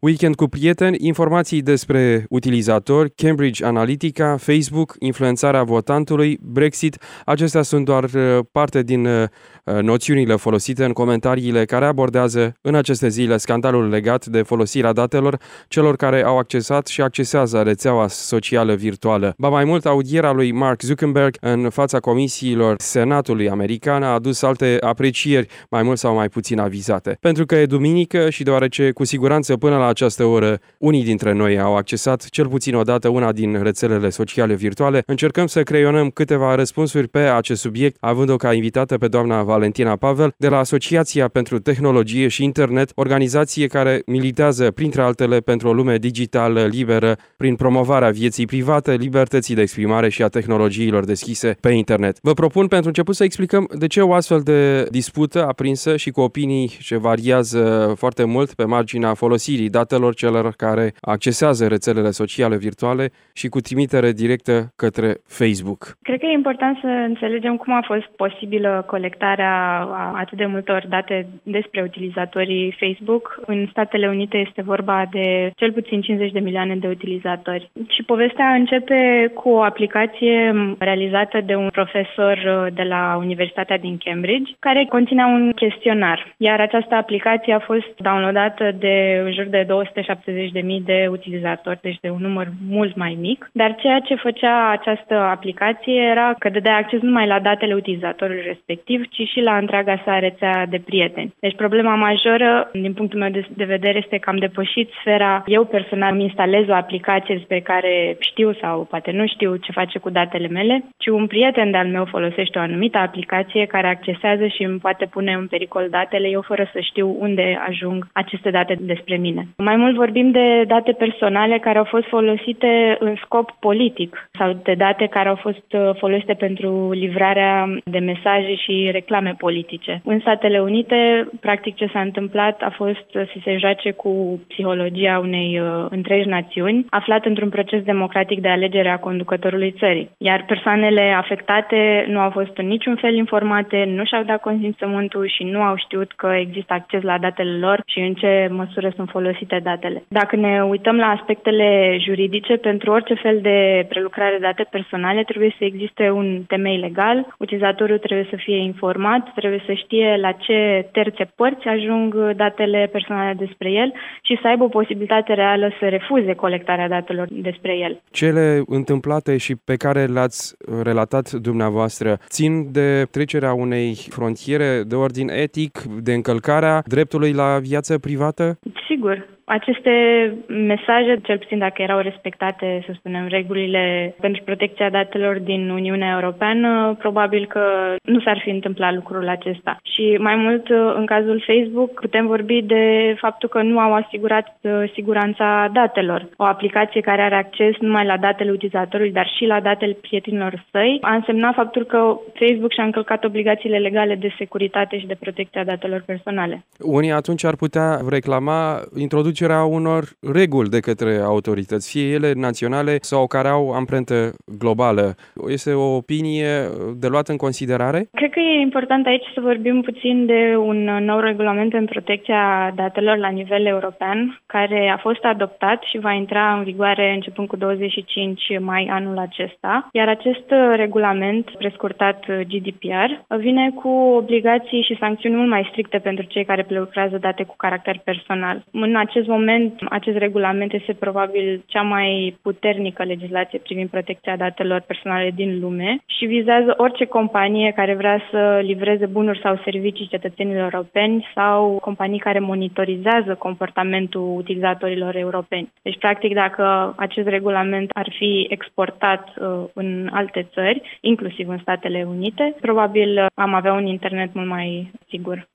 Weekend cu prieteni, informații despre utilizatori, Cambridge Analytica, Facebook, influențarea votantului, Brexit. Acestea sunt doar parte din noțiunile folosite în comentariile care abordează în aceste zile scandalul legat de folosirea datelor celor care au accesat și accesează rețeaua socială virtuală. Ba mai mult, audierea lui Mark Zuckerberg în fața comisiilor Senatului american a adus alte aprecieri, mai mult sau mai puțin avizate. Pentru că e duminică și deoarece cu siguranță până la această oră unii dintre noi au accesat cel puțin o dată una din rețelele sociale virtuale, încercăm să creionăm câteva răspunsuri pe acest subiect, având-o ca invitată pe doamna Valentina Pavel de la Asociația pentru Tehnologie și Internet, organizație care militează, printre altele, pentru o lume digitală liberă prin promovarea vieții private, libertății de exprimare și a tehnologiilor deschise pe internet. Vă propun pentru început să explicăm de ce o astfel de dispută aprinsă și cu opinii ce variază foarte mult pe marginea folosirii datelor celor care accesează rețelele sociale virtuale și cu trimitere directă către Facebook. Cred că e important să înțelegem cum a fost posibilă colectarea a atât de multor date despre utilizatorii Facebook. În Statele Unite este vorba de cel puțin 50 de milioane de utilizatori. Și povestea începe cu o aplicație realizată de un profesor de la Universitatea din Cambridge, care conținea un chestionar. Iar această aplicație a fost downloadată de în jur de 270.000 de utilizatori, deci de un număr mult mai mic. Dar ceea ce făcea această aplicație era că dădea acces numai la datele utilizatorului respectiv, ci și la întreaga sa rețea de prieteni. Deci problema majoră, din punctul meu de vedere, este că am depășit sfera. Eu personal îmi instalez o aplicație despre care știu sau poate nu știu ce face cu datele mele, ci un prieten de-al meu folosește o anumită aplicație care accesează și îmi poate pune în pericol datele, eu fără să știu unde ajung aceste date despre mine. Mai mult vorbim de date personale care au fost folosite în scop politic sau de date care au fost folosite pentru livrarea de mesaje și reclame politice. În Statele Unite, practic ce s-a întâmplat a fost să se joace cu psihologia unei întregi națiuni, aflat într-un proces democratic de alegere a conducătorului țării. Iar persoanele afectate nu au fost în niciun fel informate, nu și-au dat consimțământul și nu au știut că există acces la datele lor și în ce măsură sunt folosite datele. Dacă ne uităm la aspectele juridice, pentru orice fel de prelucrare de date personale trebuie să existe un temei legal, utilizatorul trebuie să fie informat, trebuie să știe la ce terțe părți ajung datele personale despre el și să aibă o posibilitate reală să refuze colectarea datelor despre el. Cele întâmplate și pe care le-ați relatat dumneavoastră țin de trecerea unei frontiere de ordin etic, de încălcarea dreptului la viață privată? Sigur. Aceste mesaje, cel puțin dacă erau respectate, să spunem, regulile pentru protecția datelor din Uniunea Europeană, probabil că nu s-ar fi întâmplat lucrul acesta. Și mai mult, în cazul Facebook, putem vorbi de faptul că nu au asigurat siguranța datelor. O aplicație care are acces numai la datele utilizatorului, dar și la datele prietenilor săi, a însemnat faptul că Facebook și-a încălcat obligațiile legale de securitate și de protecția datelor personale. Unii atunci ar putea reclama introducerea unor reguli de către autorități, fie ele naționale sau care au amprentă globală. Este o opinie de luat în considerare? Cred că e important aici să vorbim puțin de un nou regulament în protecția datelor la nivel european, care a fost adoptat și va intra în vigoare începând cu 25 mai anul acesta. Iar acest regulament, prescurtat GDPR, vine cu obligații și sancțiuni mult mai stricte pentru cei care prelucrează date cu caracter personal. În acest moment, acest regulament este probabil cea mai puternică legislație privind protecția datelor personale din lume și vizează orice companie care vrea să livreze bunuri sau servicii cetățenilor europeni sau companii care monitorizează comportamentul utilizatorilor europeni. Deci, practic, dacă acest regulament ar fi exportat în alte țări, inclusiv în Statele Unite, probabil am avea un internet mult mai sigur.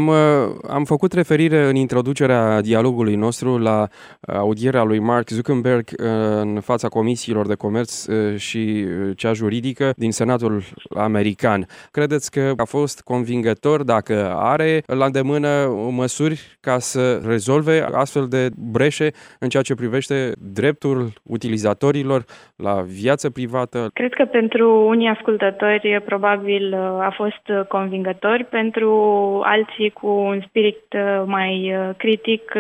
Am făcut referire în introducerea dialogului nostru la audierea lui Mark Zuckerberg în fața comisiilor de comerț și cea juridică din Senatul american. Credeți că a fost convingător, dacă are la îndemână măsuri ca să rezolve astfel de breșe în ceea ce privește dreptul utilizatorilor la viață privată? Cred că pentru unii ascultători probabil a fost convingător, pentru alții cu un spirit mai critic, cu siguranță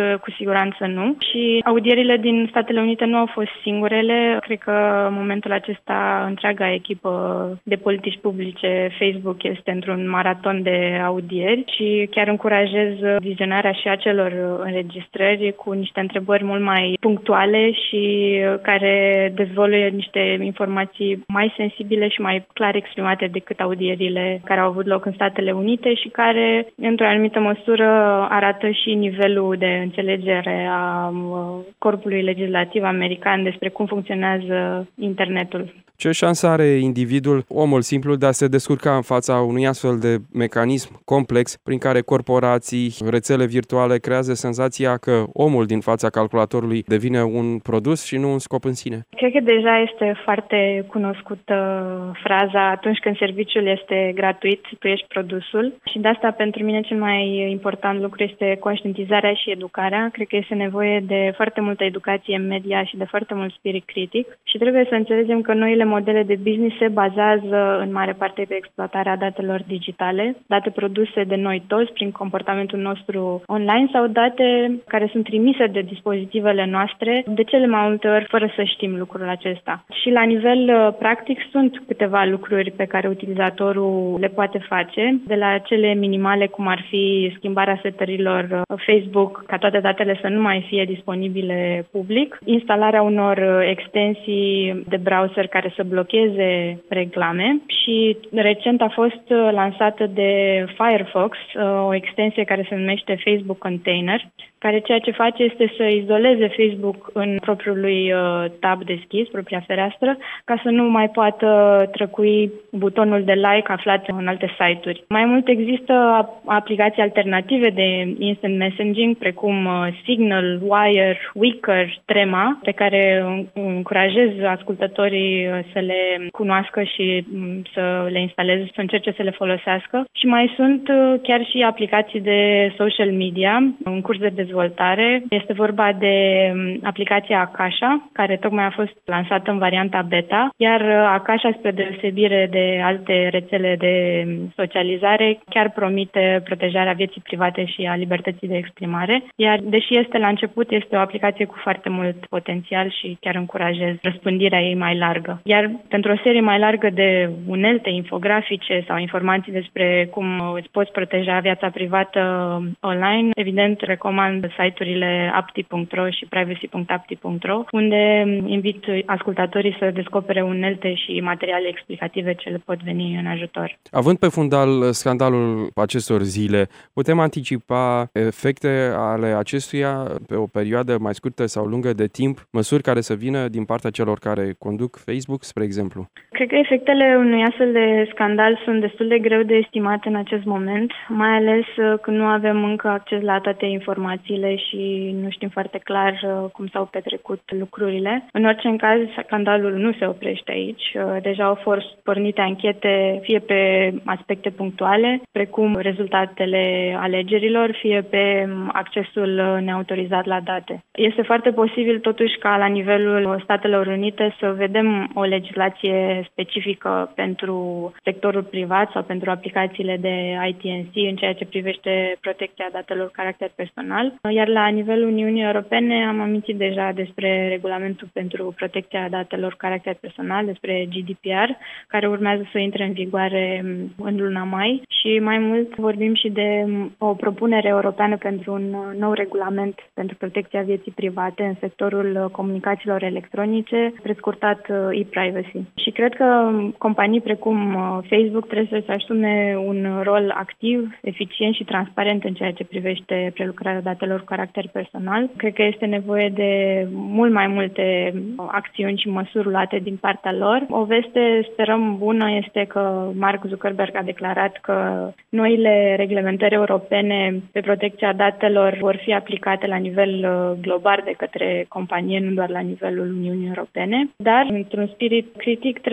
siguranță nu. Și audierile din Statele Unite nu au fost singurele. Cred că în momentul acesta întreaga echipă de politici publice Facebook este într-un maraton de audieri și chiar încurajez vizionarea și acelor înregistrări cu niște întrebări mult mai punctuale și care dezvăluie niște informații mai sensibile și mai clar exprimate decât audierile care au avut loc în Statele Unite și care, într-o anumită măsură, arată și nivelul de înțelegere a corpului legislativ american despre cum funcționează internetul. Ce șansă are individul, omul simplu, de a se descurca în fața unui astfel de mecanism complex prin care corporații, rețele virtuale creează senzația că omul din fața calculatorului devine un produs și nu un scop în sine? Cred că deja este foarte cunoscută fraza atunci când serviciul este gratuit, tu ești produsul și de asta pentru mine cel mai important lucru este conștientizarea și educarea. Cred că este nevoie de foarte multă educație în media și de foarte mult spirit critic și trebuie să înțelegem că noile modele de business se bazează în mare parte pe exploatarea datelor digitale, date produse de noi toți prin comportamentul nostru online sau date care sunt trimise de dispozitivele noastre, de cele mai multe ori fără să știm lucrul acesta. Și la nivel practic sunt câteva lucruri pe care utilizatorul le poate face, de la cele minimale cum ar fi schimbarea setărilor Facebook ca toate datele să nu mai fie disponibile public, instalarea unor extensii de browser care să blocheze reclame și recent a fost lansată de Firefox o extensie care se numește Facebook Container, care ceea ce face este să izoleze Facebook în propriul lui tab deschis, propria fereastră, ca să nu mai poată trăcui butonul de like aflat în alte site-uri. Mai mult există aplicații alternative de instant messaging, precum Signal, Wire, Wicker, Trema, pe care încurajez ascultătorii să le cunoască și să le instaleze, să încerce să le folosească. Și mai sunt chiar și aplicații de social media în curs de dezvoltare. Este vorba de aplicația Akasha, care tocmai a fost lansată în varianta beta, iar Akasha, spre deosebire de alte rețele de socializare, chiar promite protejarea vieții private și a libertății de exprimare, iar deși este la început, este o aplicație cu foarte mult potențial și chiar încurajez răspândirea ei mai largă. Iar pentru o serie mai largă de unelte infografice sau informații despre cum îți poți proteja viața privată online, evident recomand site-urile apti.ro și privacy.apti.ro, unde invit ascultătorii să descopere unelte și materiale explicative ce le pot veni în ajutor. Având pe fundal scandalul acestor zile, putem anticipa efecte ale acestuia pe o perioadă mai scurtă sau lungă de timp, măsuri care să vină din partea celor care conduc Facebook, spre exemplu? Cred că efectele unui astfel de scandal sunt destul de greu de estimat în acest moment, mai ales când nu avem încă acces la toate informațiile și nu știm foarte clar cum s-au petrecut lucrurile. În orice caz, scandalul nu se oprește aici. Deja au fost pornite anchete fie pe aspecte punctuale, precum rezultatele alegerilor, fie pe accesul neautorizat la date. Este foarte posibil totuși ca la nivelul Statelor Unite să vedem o legislație specifică pentru sectorul privat sau pentru aplicațiile de ITNC în ceea ce privește protecția datelor cu caracter personal. Iar la nivelul Uniunii Europene am amintit deja despre regulamentul pentru protecția datelor cu caracter personal, despre GDPR, care urmează să intre în vigoare în luna mai și mai mult vorbim și de o propunere europeană pentru un nou regulament pentru protecția vieții private în sectorul comunicațiilor electronice, prescurtat e-privacy. Și cred că companii precum Facebook trebuie să asume un rol activ, eficient și transparent în ceea ce privește prelucrarea datelor cu caracter personal. Cred că este nevoie de mult mai multe acțiuni și măsuri luate din partea lor. O veste, sperăm, bună este că Mark Zuckerberg a declarat că noile reglementări europene pe protecția datelor vor fi aplicate la nivel global de către companie, nu doar la nivelul Uniunii Europene. Dar, într-un spirit critic, trebuie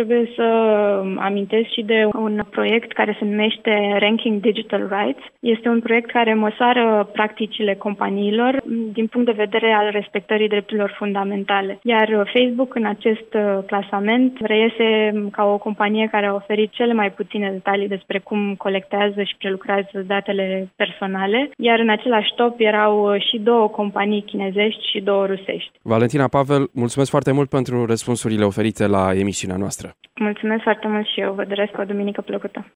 trebuie să amintesc și de un proiect care se numește Ranking Digital Rights. Este un proiect care măsoară practicile companiilor din punct de vedere al respectării drepturilor fundamentale. Iar Facebook în acest clasament reiese ca o companie care a oferit cele mai puține detalii despre cum colectează și prelucrează datele personale, iar în același top erau și 2 companii chinezești și 2 rusești. Valentina Pavel, mulțumesc foarte mult pentru răspunsurile oferite la emisiunea noastră. Mulțumesc foarte mult și eu. Vă doresc o duminică plăcută.